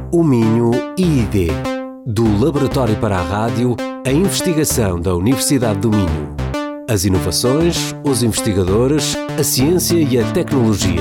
O Minho IID. Do Laboratório para a Rádio, a investigação da Universidade do Minho. As inovações, os investigadores, a ciência e a tecnologia.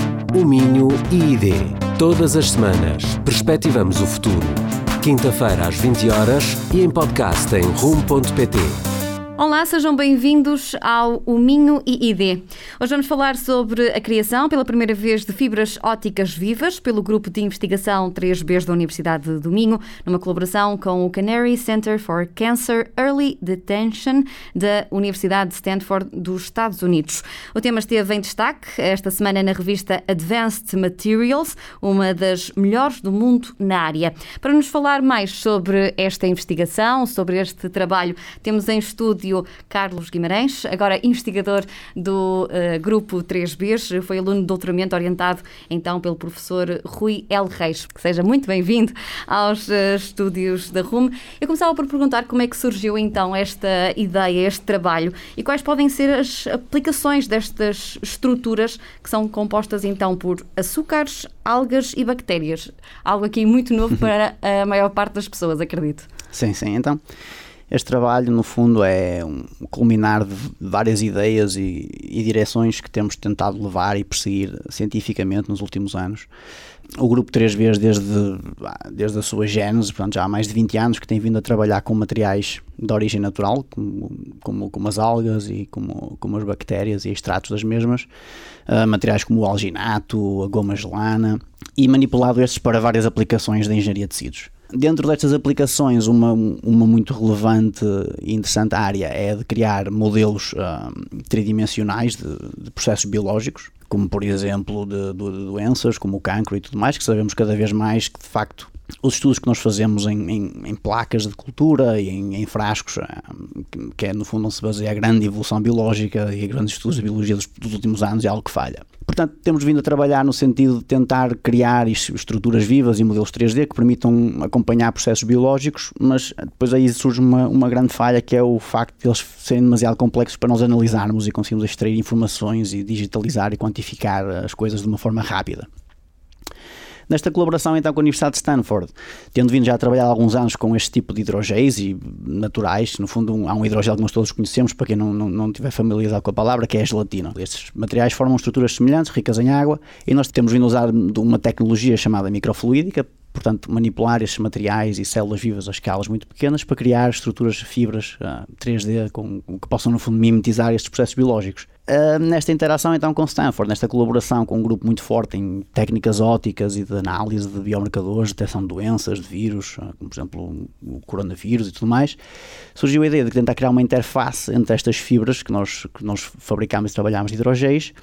O Minho IID. Todas as semanas, perspectivamos o futuro. Quinta-feira às 20 horas e em podcast em rum.pt. Olá, sejam bem-vindos ao O Minho IID. Hoje vamos falar sobre a criação, pela primeira vez, de fibras ópticas vivas pelo Grupo de Investigação 3Bs da Universidade do Minho, numa colaboração com o Canary Center for Cancer Early Detection da Universidade de Stanford dos Estados Unidos. O tema esteve em destaque esta semana na revista Advanced Materials, uma das melhores do mundo na área. Para nos falar mais sobre esta investigação, sobre este trabalho, temos em estúdio Carlos Guimarães, agora investigador do Grupo 3Bs, foi aluno de doutoramento orientado então pelo professor Rui L. Reis. Que seja muito bem-vindo aos estúdios da RUM. Eu começava por perguntar como é que surgiu então esta ideia, este trabalho, e quais podem ser as aplicações destas estruturas que são compostas então por açúcares, algas e bactérias. Algo aqui muito novo para a maior parte das pessoas, acredito. Sim. Então, este trabalho, no fundo, é um culminar de várias ideias e direções que temos tentado levar e perseguir cientificamente nos últimos anos. O Grupo 3Bs, desde a sua gênese, portanto, já há mais de 20 anos, que tem vindo a trabalhar com materiais de origem natural, como as algas e como as bactérias e extratos das mesmas, materiais como o alginato, a goma gelana, e manipulado estes para várias aplicações da engenharia de tecidos. Dentro destas aplicações, uma muito relevante e interessante área é de criar modelos tridimensionais de processos biológicos, como por exemplo de doenças, como o cancro e tudo mais, que sabemos cada vez mais que de facto os estudos que nós fazemos em placas de cultura e em frascos, que é no fundo onde se baseia a grande evolução biológica e grandes estudos de biologia dos últimos anos, é algo que falha. Portanto, temos vindo a trabalhar no sentido de tentar criar estruturas vivas e modelos 3D que permitam acompanhar processos biológicos, mas depois aí surge uma grande falha, que é o facto de eles serem demasiado complexos para nós analisarmos e conseguirmos extrair informações e digitalizar e quantificar as coisas de uma forma rápida. Nesta colaboração então com a Universidade de Stanford, tendo vindo já a trabalhar há alguns anos com este tipo de hidrogéis e naturais, no fundo há um hidrogel que nós todos conhecemos, para quem não estiver familiarizado com a palavra, que é a gelatina. Estes materiais formam estruturas semelhantes, ricas em água, e nós temos vindo a usar uma tecnologia chamada microfluídica, portanto manipular estes materiais e células vivas a escalas muito pequenas para criar estruturas, fibras 3D que possam no fundo mimetizar estes processos biológicos. Nesta interação então com Stanford, nesta colaboração com um grupo muito forte em técnicas ópticas e de análise de biomarcadores, detecção de doenças, de vírus, como por exemplo o coronavírus e tudo mais, surgiu a ideia de tentar criar uma interface entre estas fibras que nós fabricamos e trabalhamos de hidrogéis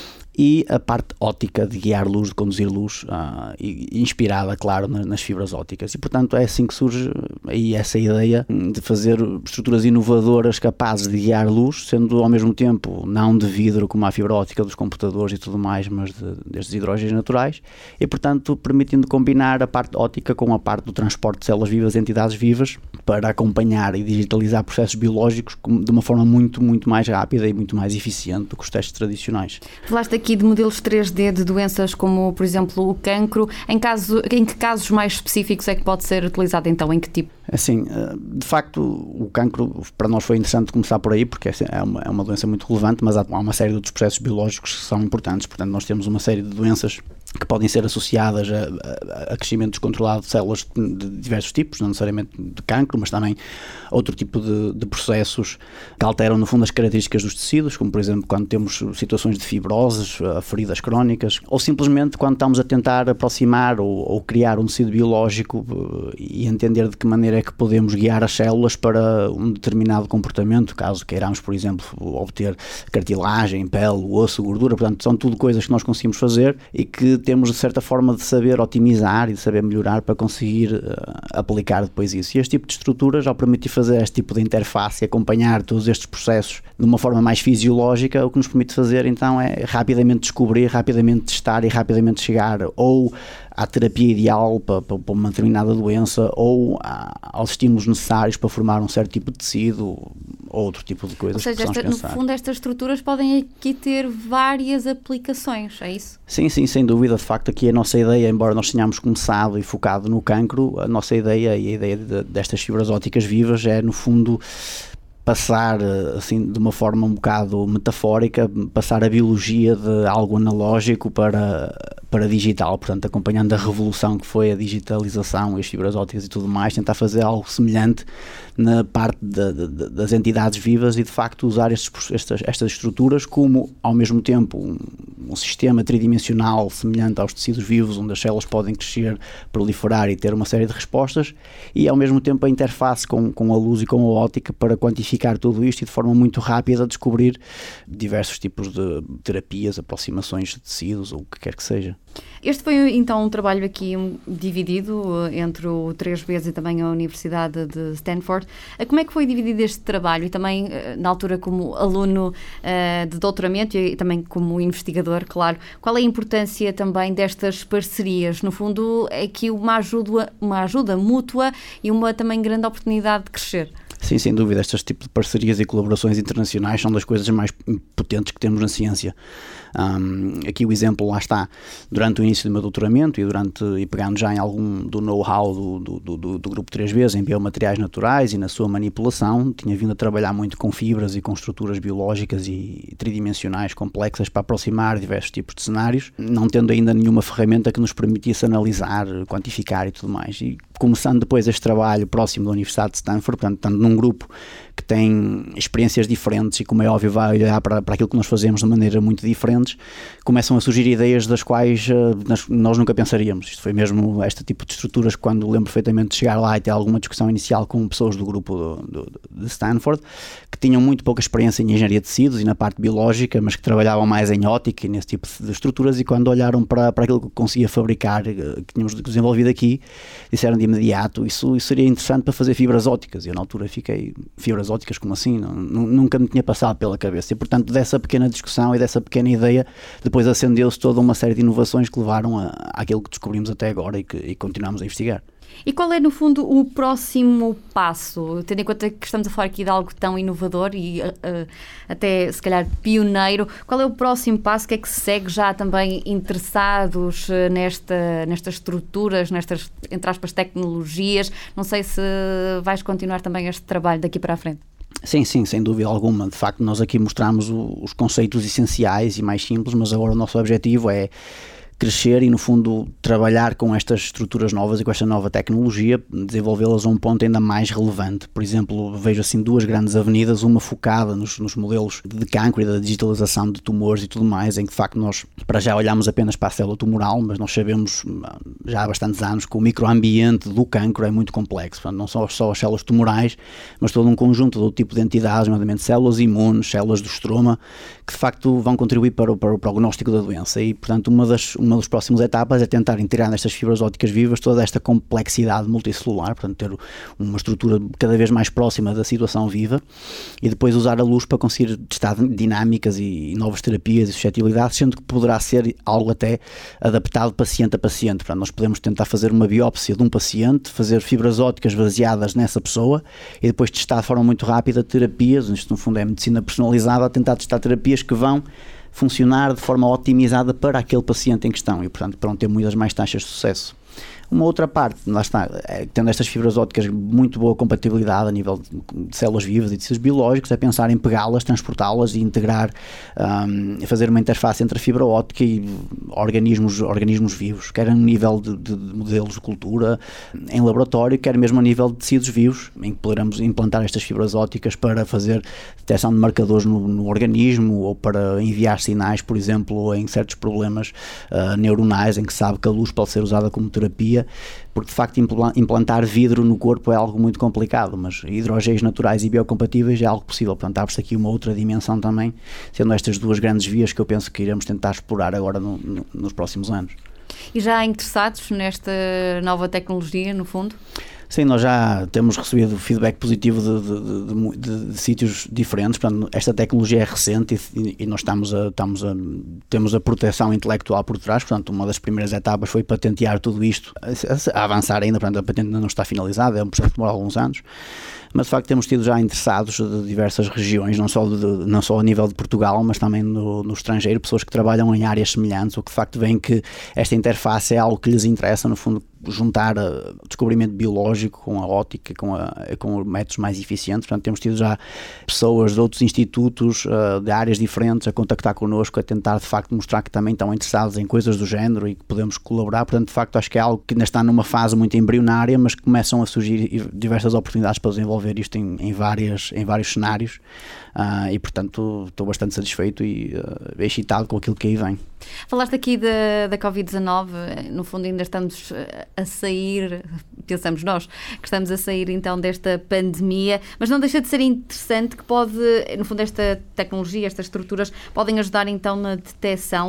e a parte óptica de guiar luz, de conduzir luz, inspirada, claro, nas fibras ópticas. E, portanto, é assim que surge aí essa ideia de fazer estruturas inovadoras capazes de guiar luz, sendo ao mesmo tempo não de vidro como a fibra óptica dos computadores e tudo mais, mas destes hidrogéis naturais, e, portanto, permitindo combinar a parte óptica com a parte do transporte de células vivas, entidades vivas, para acompanhar e digitalizar processos biológicos de uma forma muito, muito mais rápida e muito mais eficiente do que os testes tradicionais. Falaste aqui de modelos 3D de doenças como, por exemplo, o cancro. Em que casos mais específicos é que pode ser utilizado então? Em que tipo? Assim, de facto, o cancro para nós foi interessante começar por aí, porque é uma doença muito relevante, mas há uma série de outros processos biológicos que são importantes. Portanto, nós temos uma série de doenças que podem ser associadas a crescimento descontrolado de células de diversos tipos, não necessariamente de cancro, mas também outro tipo de processos que alteram, no fundo, as características dos tecidos, como, por exemplo, quando temos situações de fibroses, feridas crónicas, ou simplesmente quando estamos a tentar aproximar ou criar um tecido biológico e entender de que maneira é que podemos guiar as células para um determinado comportamento, caso queiramos, por exemplo, obter cartilagem, pele, osso, gordura. Portanto, são tudo coisas que nós conseguimos fazer e que temos, de certa forma, de saber otimizar e de saber melhorar para conseguir aplicar depois isso. E este tipo de estruturas, ao permitir fazer este tipo de interface e acompanhar todos estes processos de uma forma mais fisiológica, o que nos permite fazer, então, é rapidamente descobrir, rapidamente testar e rapidamente chegar ou à terapia ideal para uma determinada doença ou aos estímulos necessários para formar um certo tipo de tecido ou outro tipo de coisas. Ou seja, no fundo estas estruturas podem aqui ter várias aplicações, é isso? Sim, sem dúvida. De facto, aqui a nossa ideia, embora nós tenhamos começado e focado no cancro, a nossa ideia e a ideia destas fibras ópticas vivas é, no fundo, passar, assim, de uma forma um bocado metafórica, passar a biologia de algo analógico para digital, portanto, acompanhando a revolução que foi a digitalização e as fibras ópticas e tudo mais, tentar fazer algo semelhante na parte das entidades vivas e, de facto, usar estas estruturas como, ao mesmo tempo, um sistema tridimensional semelhante aos tecidos vivos, onde as células podem crescer, proliferar e ter uma série de respostas, e, ao mesmo tempo, a interface com a luz e com a óptica para quantificar tudo isto e, de forma muito rápida, descobrir diversos tipos de terapias, aproximações de tecidos ou o que quer que seja. Este foi então um trabalho aqui dividido entre o 3Bs e também a Universidade de Stanford. Como é que foi dividido este trabalho e também na altura como aluno de doutoramento e também como investigador, claro, qual é a importância também destas parcerias? No fundo é aqui uma ajuda mútua e uma também grande oportunidade de crescer. Sim, sem dúvida, estes tipos de parcerias e colaborações internacionais são das coisas mais potentes que temos na ciência. Aqui o exemplo, lá está, durante o início do meu doutoramento e pegando já em algum do know-how do grupo 3Bs em biomateriais naturais e na sua manipulação, tinha vindo a trabalhar muito com fibras e com estruturas biológicas e tridimensionais complexas para aproximar diversos tipos de cenários, não tendo ainda nenhuma ferramenta que nos permitisse analisar, quantificar e tudo mais. E começando depois este trabalho próximo da Universidade de Stanford, portanto, estando num grupo que tem experiências diferentes e, como é óbvio, vai olhar para aquilo que nós fazemos de maneira muito diferentes, começam a surgir ideias das quais nós nunca pensaríamos. Isto foi mesmo este tipo de estruturas, quando lembro perfeitamente de chegar lá e ter alguma discussão inicial com pessoas do grupo de Stanford, que tinham muito pouca experiência em engenharia de tecidos e na parte biológica, mas que trabalhavam mais em óptica e nesse tipo de estruturas, e quando olharam para aquilo que conseguia fabricar, que tínhamos desenvolvido aqui, disseram de imediato, isso seria interessante para fazer fibras ópticas. E eu na altura fiquei, fibras ópticas, como assim? Nunca me tinha passado pela cabeça. E portanto, dessa pequena discussão e dessa pequena ideia, depois acendeu-se toda uma série de inovações que levaram àquilo que descobrimos até agora e continuamos a investigar. E qual é, no fundo, o próximo passo? Tendo em conta que estamos a falar aqui de algo tão inovador e até, se calhar, pioneiro, qual é o próximo passo? O que é que se segue já também interessados nestas estruturas, nestas, entre aspas, tecnologias? Não sei se vais continuar também este trabalho daqui para a frente. Sim, sem dúvida alguma. De facto, nós aqui mostramos os conceitos essenciais e mais simples, mas agora o nosso objetivo é crescer e, no fundo, trabalhar com estas estruturas novas e com esta nova tecnologia, desenvolvê-las a um ponto ainda mais relevante. Por exemplo, vejo assim duas grandes avenidas, uma focada nos modelos de cancro e da digitalização de tumores e tudo mais, em que, de facto, nós para já olhamos apenas para a célula tumoral, mas nós sabemos já há bastantes anos que o microambiente do cancro é muito complexo. Portanto, não são só as células tumorais, mas todo um conjunto de outro tipo de entidades, nomeadamente células imunes, células do estroma, que, de facto, vão contribuir para o prognóstico da doença. E, portanto, uma das próximas etapas é tentar integrar nestas fibras ópticas vivas toda esta complexidade multicelular, portanto ter uma estrutura cada vez mais próxima da situação viva e depois usar a luz para conseguir testar dinâmicas e novas terapias e suscetibilidades, sendo que poderá ser algo até adaptado paciente a paciente. Portanto, nós podemos tentar fazer uma biópsia de um paciente, fazer fibras ópticas baseadas nessa pessoa e depois testar de forma muito rápida terapias, isto no fundo é medicina personalizada, a tentar testar terapias que vão funcionar de forma otimizada para aquele paciente em questão e, portanto, para ter muitas mais taxas de sucesso. Uma outra parte, lá está, tendo estas fibras ópticas muito boa compatibilidade a nível de células vivas e de tecidos biológicos, é pensar em pegá-las, transportá-las e integrar, fazer uma interface entre a fibra óptica e organismos vivos, quer a nível de modelos de cultura em laboratório, quer mesmo a nível de tecidos vivos, em que poderemos implantar estas fibras ópticas para fazer detecção de marcadores no organismo ou para enviar sinais, por exemplo, em certos problemas neuronais, em que sabe que a luz pode ser usada como terapia, porque de facto implantar vidro no corpo é algo muito complicado, mas hidrogénios naturais e biocompatíveis é algo possível. Portanto, abre-se aqui uma outra dimensão também, sendo estas duas grandes vias que eu penso que iremos tentar explorar agora nos próximos anos. E já há interessados nesta nova tecnologia, no fundo? Sim, nós já temos recebido feedback positivo de sítios diferentes. Portanto, esta tecnologia é recente e nós temos a proteção intelectual por trás. Portanto, uma das primeiras etapas foi patentear tudo isto, a avançar ainda. Portanto, a patente ainda não está finalizada, é um processo que demora alguns anos. Mas de facto temos tido já interessados de diversas regiões, não só a nível de Portugal, mas também no estrangeiro, pessoas que trabalham em áreas semelhantes, ou que de facto veem que esta interface é algo que lhes interessa, no fundo, juntar o descobrimento biológico com a óptica, com métodos mais eficientes. Portanto, temos tido já pessoas de outros institutos, de áreas diferentes, a contactar connosco, a tentar de facto mostrar que também estão interessados em coisas do género e que podemos colaborar. Portanto, de facto, acho que é algo que ainda está numa fase muito embrionária, mas que começam a surgir diversas oportunidades para desenvolver isto em vários cenários. E portanto estou bastante satisfeito e excitado com aquilo que aí vem. Falaste aqui da Covid-19, no fundo ainda estamos a sair, pensamos nós, que estamos a sair então desta pandemia, mas não deixa de ser interessante que pode, no fundo esta tecnologia, estas estruturas podem ajudar então na detecção.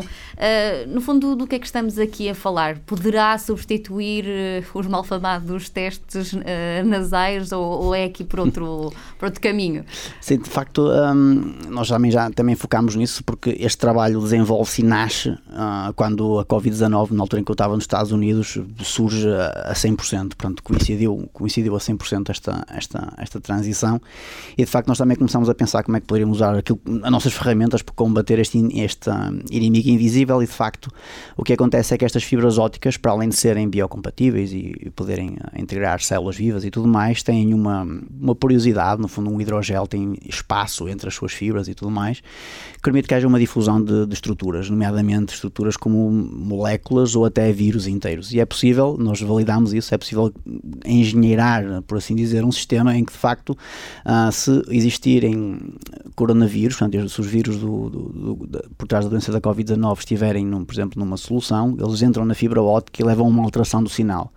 No fundo, do que é que estamos aqui a falar? Poderá substituir os malfamados testes nasais ou é aqui por outro caminho? Sim, de facto, nós também focámos nisso porque este trabalho desenvolve-se e nasce quando a Covid-19, na altura em que eu estava nos Estados Unidos, surge a 100%, portanto coincidiu a 100% esta transição, e de facto nós também começamos a pensar como é que poderíamos usar as nossas ferramentas para combater este inimigo invisível. E de facto o que acontece é que estas fibras ópticas, para além de serem biocompatíveis e poderem integrar células vivas e tudo mais, têm uma porosidade, no fundo um hidrogel tem espaço entre as suas fibras e tudo mais, que permite que haja uma difusão de estruturas, nomeadamente estruturas como moléculas ou até vírus inteiros. E é possível, nós validamos isso, é possível engenheirar, por assim dizer, um sistema em que de facto se existirem coronavírus, portanto, se os vírus por trás da doença da Covid-19 estiverem, por exemplo, numa solução, eles entram na fibra óptica e levam a uma alteração do sinal.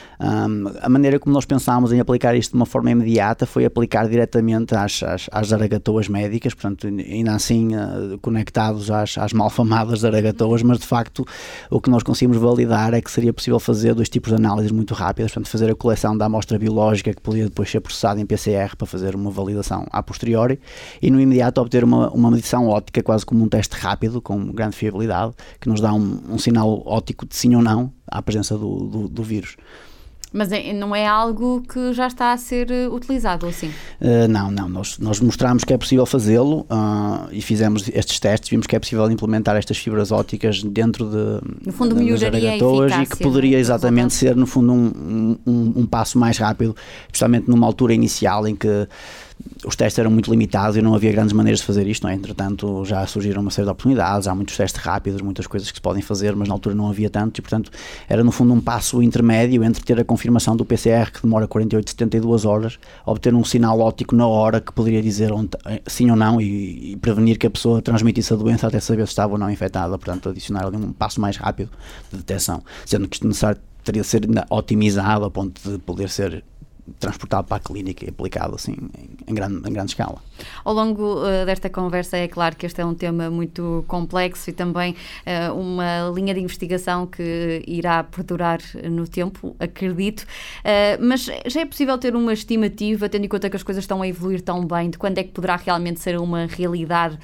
A maneira como nós pensámos em aplicar isto de uma forma imediata foi aplicar diretamente às zaragatoas médicas, portanto, ainda assim conectados às malfamadas zaragatoas, mas de facto o que nós conseguimos validar é que seria possível fazer 2 tipos de análises muito rápidas, portanto, fazer a coleção da amostra biológica que podia depois ser processada em PCR para fazer uma validação a posteriori e no imediato obter uma medição óptica quase como um teste rápido, com grande fiabilidade, que nos dá um sinal óptico de sim ou não à presença do vírus. Mas não é algo que já está a ser utilizado, ou assim? Não. Nós mostramos que é possível fazê-lo e fizemos estes testes, vimos que é possível implementar estas fibras ópticas dentro no fundo, melhoraria a eficácia, e que poderia exatamente ser, no fundo, um passo mais rápido, especialmente numa altura inicial em que os testes eram muito limitados e não havia grandes maneiras de fazer isto, não é? Entretanto, já surgiram uma série de oportunidades, há muitos testes rápidos, muitas coisas que se podem fazer, mas na altura não havia tanto e, portanto, era no fundo um passo intermédio entre ter a confirmação do PCR, que demora 48, 72 horas, obter um sinal óptico na hora que poderia dizer sim ou não e prevenir que a pessoa transmitisse a doença até saber se estava ou não infectada. Portanto, adicionar ali um passo mais rápido de detecção, sendo que isto necessário teria de ser otimizado ao ponto de poder ser transportado para a clínica e aplicado assim em grande escala. Ao longo desta conversa é claro que este é um tema muito complexo e também uma linha de investigação que irá perdurar no tempo, acredito, mas já é possível ter uma estimativa, tendo em conta que as coisas estão a evoluir tão bem, de quando é que poderá realmente ser uma realidade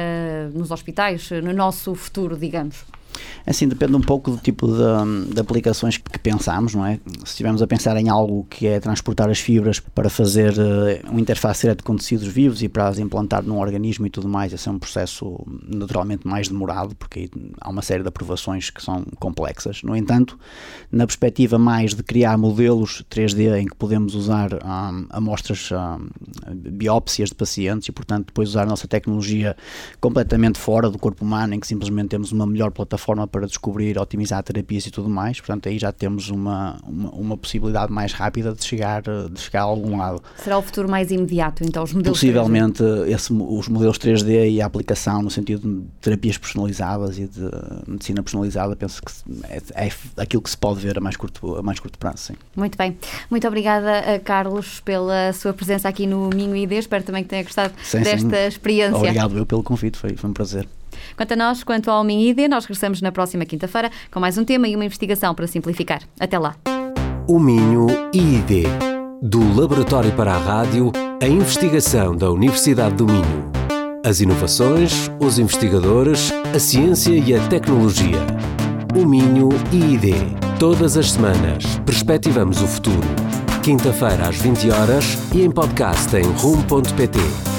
nos hospitais, no nosso futuro, digamos? Assim, depende um pouco do tipo de aplicações que pensamos, não é? Se estivermos a pensar em algo que é transportar as fibras para fazer uma interface direta com tecidos vivos e para as implantar num organismo e tudo mais, esse é um processo naturalmente mais demorado, porque aí há uma série de aprovações que são complexas. No entanto, na perspectiva mais de criar modelos 3D em que podemos usar amostras, biópsias de pacientes e, portanto, depois usar a nossa tecnologia completamente fora do corpo humano, em que simplesmente temos uma melhor plataforma para descobrir, otimizar terapias e tudo mais, portanto aí já temos uma possibilidade mais rápida de chegar a algum lado. Será o futuro mais imediato, então, os modelos possivelmente 3D? Os modelos 3D e a aplicação no sentido de terapias personalizadas e de medicina personalizada, penso que é aquilo que se pode ver a mais curto prazo, sim. Muito bem. Muito obrigada, Carlos, pela sua presença aqui no Minho ID. Espero também que tenha gostado desta experiência. Obrigado pelo convite, foi um prazer. Quanto a nós, quanto ao Minho ID, nós regressamos na próxima quinta-feira com mais um tema e uma investigação para simplificar. Até lá. O Minho ID. Do Laboratório para a Rádio, a investigação da Universidade do Minho. As inovações, os investigadores, a ciência e a tecnologia. O Minho IID. Todas as semanas, perspectivamos o futuro. Quinta-feira às 20 horas e em podcast em rum.pt.